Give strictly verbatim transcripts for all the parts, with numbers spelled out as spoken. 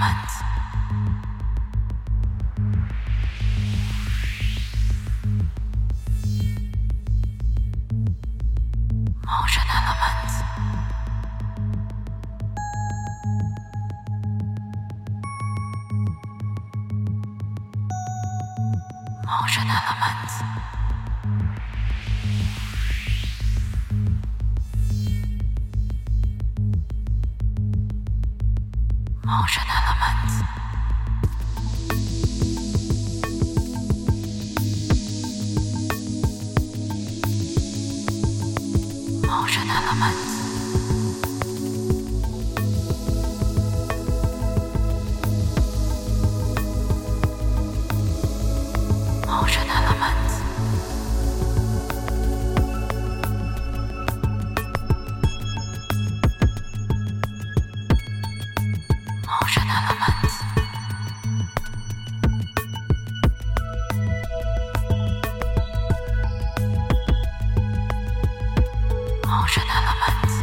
Element. Motion Element. Motion Element. Motion Element. Motion Element. Motion Element. Motion Element. Motion Element.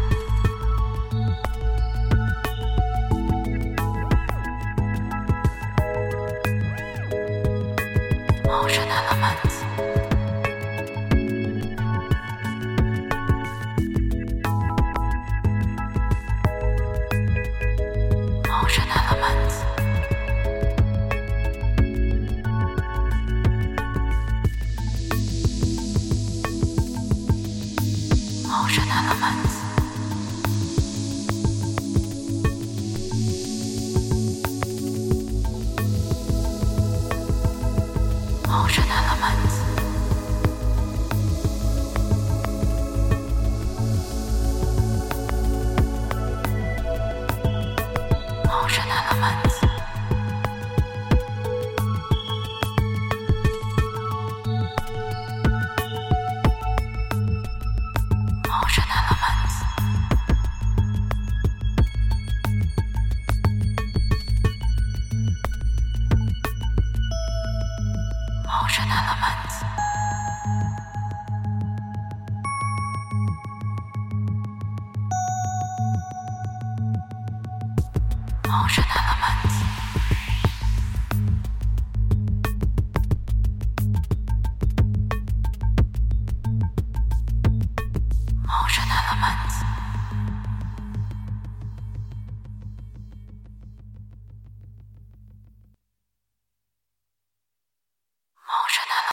Motion Element. Motion Element. Motion Element. Motion Element. Motion Element. Motion Element. Motion Element. Motion Element. Motion Element.